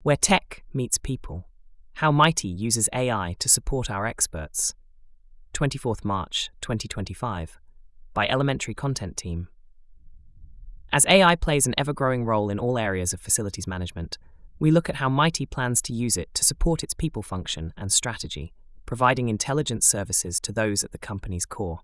where tech meets people. How Mighty uses AI to support our experts. 24th March 2025, by Elementary Content Team. As AI plays an ever-growing role in all areas of facilities management, we look at how Mighty plans to use it to support its people function and strategy, providing intelligent services to those at the company's core.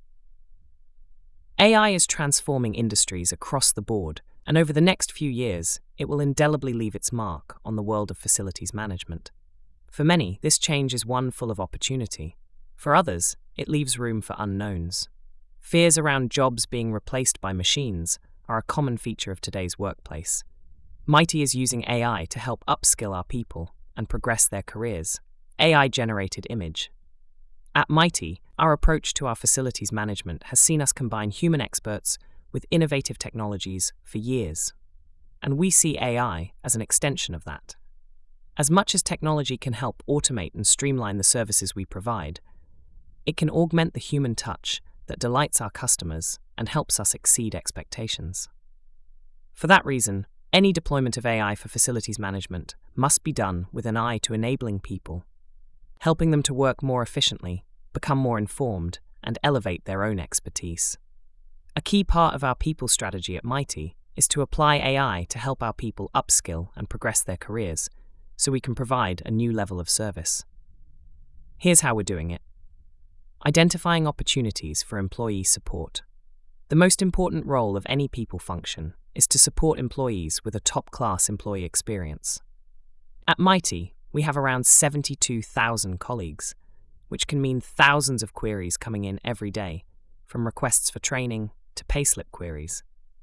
AI is transforming industries across the board, and over the next few years, it will indelibly leave its mark on the world of facilities management. For many, this change is one full of opportunity. For others, it leaves room for unknowns. Fears around jobs being replaced by machines are a common feature of today's workplace. Mighty is using AI to help upskill our people and progress their careers. AI-generated image. At Mighty, our approach to our facilities management has seen us combine human experts with innovative technologies for years. And we see AI as an extension of that. As much as technology can help automate and streamline the services we provide, it can augment the human touch that delights our customers and helps us exceed expectations. For that reason, any deployment of AI for facilities management must be done with an eye to enabling people, helping them to work more efficiently, become more informed, and elevate their own expertise. A key part of our people strategy at Mighty is to apply AI to help our people upskill and progress their careers so we can provide a new level of service. Here's how we're doing it. Identifying opportunities for employee support. The most important role of any people function is to support employees with a top-class employee experience. At Mighty, we have around 72,000 colleagues, which can mean thousands of queries coming in every day, from requests for training to payslip queries.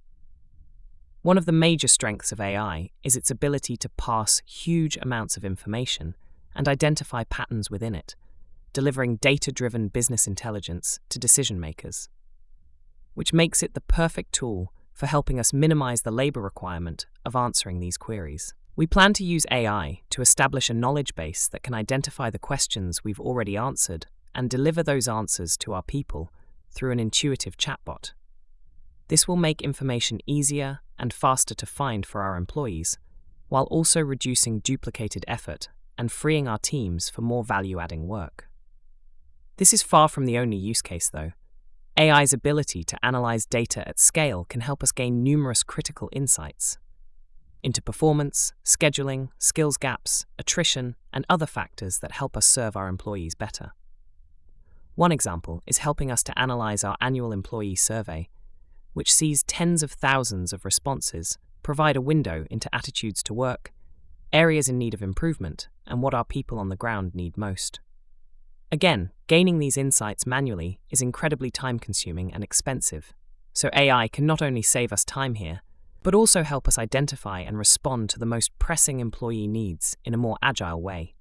One of the major strengths of AI is its ability to parse huge amounts of information and identify patterns within it, delivering data-driven business intelligence to decision-makers, which makes it the perfect tool for helping us minimize the labor requirement of answering these queries. We plan to use AI to establish a knowledge base that can identify the questions we've already answered and deliver those answers to our people through an intuitive chatbot. This will make information easier and faster to find for our employees, while also reducing duplicated effort and freeing our teams for more value-adding work. This is far from the only use case, though. AI's ability to analyze data at scale can help us gain numerous critical insights into performance, scheduling, skills gaps, attrition, and other factors that help us serve our employees better. One example is helping us to analyze our annual employee survey, which sees tens of thousands of responses provide a window into attitudes to work, areas in need of improvement, and what our people on the ground need most. Again, gaining these insights manually is incredibly time-consuming and expensive, so AI can not only save us time here, but also help us identify and respond to the most pressing employee needs in a more agile way.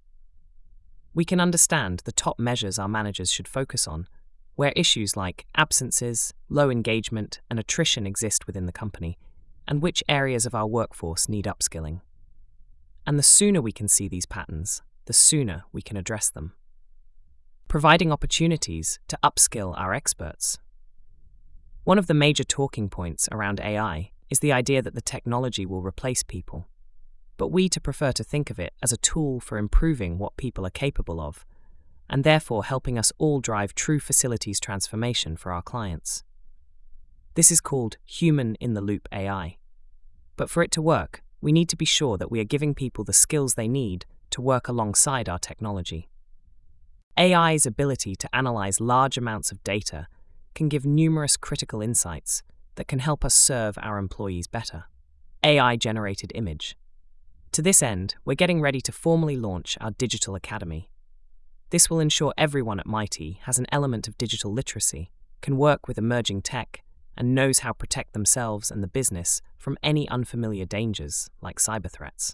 We can understand the top measures our managers should focus on, where issues like absences, low engagement, and attrition exist within the company, and which areas of our workforce need upskilling. And the sooner we can see these patterns, the sooner we can address them. Providing opportunities to upskill our experts. One of the major talking points around AI is the idea that the technology will replace people, but we prefer to think of it as a tool for improving what people are capable of, and therefore helping us all drive true facilities transformation for our clients. This is called human-in-the-loop AI. But for it to work, we need to be sure that we are giving people the skills they need to work alongside our technology. AI's ability to analyze large amounts of data can give numerous critical insights that can help us serve our employees better. AI-generated image. To this end, we're getting ready to formally launch our Digital Academy. This will ensure everyone at Mighty has an element of digital literacy, can work with emerging tech, and knows how to protect themselves and the business from any unfamiliar dangers like cyber threats.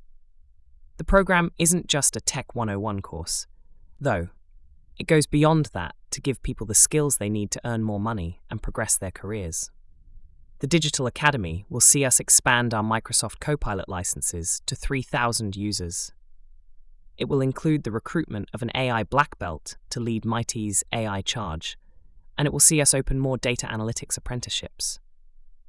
The program isn't just a Tech 101 course, though. It goes beyond that to give people the skills they need to earn more money and progress their careers. The Digital Academy will see us expand our Microsoft Copilot licenses to 3,000 users. It will include the recruitment of an AI black belt to lead Mighty's AI charge, and it will see us open more data analytics apprenticeships.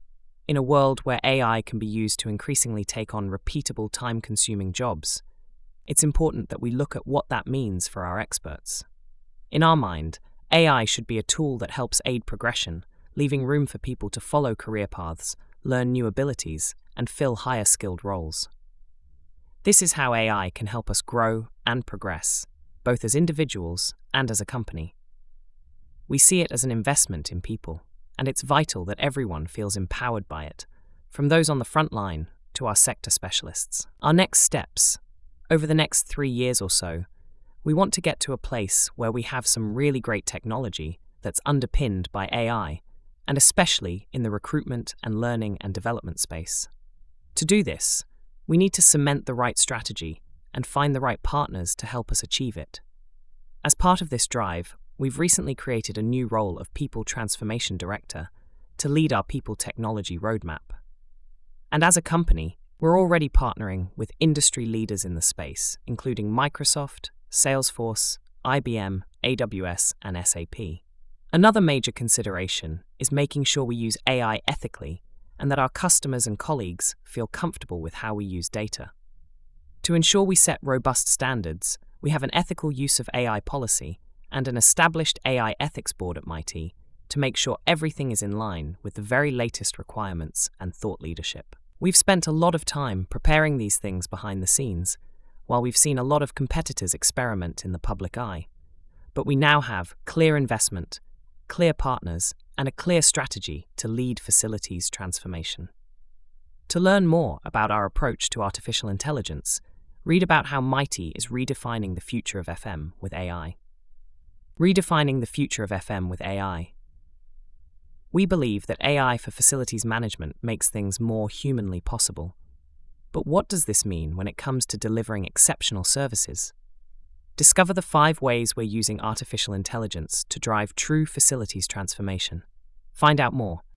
In a world where AI can be used to increasingly take on repeatable, time-consuming jobs, it's important that we look at what that means for our experts. In our mind, AI should be a tool that helps aid progression, leaving room for people to follow career paths, learn new abilities, and fill higher-skilled roles. This is how AI can help us grow and progress, both as individuals and as a company. We see it as an investment in people, and it's vital that everyone feels empowered by it, from those on the front line to our sector specialists. Our next steps. Over the next 3 years or so, we want to get to a place where we have some really great technology that's underpinned by AI, and especially in the recruitment and learning and development space. To do this, we need to cement the right strategy and find the right partners to help us achieve it. As part of this drive, we've recently created a new role of People Transformation Director to lead our people technology roadmap. And as a company, we're already partnering with industry leaders in the space, including Microsoft, Salesforce, IBM, AWS, and SAP. Another major consideration is making sure we use AI ethically and that our customers and colleagues feel comfortable with how we use data. To ensure we set robust standards, we have an ethical use of AI policy and an established AI ethics board at Mighty to make sure everything is in line with the very latest requirements and thought leadership. We've spent a lot of time preparing these things behind the scenes, while we've seen a lot of competitors experiment in the public eye. But we now have clear investment, clear partners, and a clear strategy to lead facilities transformation. To learn more about our approach to artificial intelligence, read about how Mighty is redefining the future of FM with AI. Redefining the future of FM with AI. We believe that AI for facilities management makes things more humanly possible. But what does this mean when it comes to delivering exceptional services? Discover the 5 ways we're using artificial intelligence to drive true facilities transformation. Find out more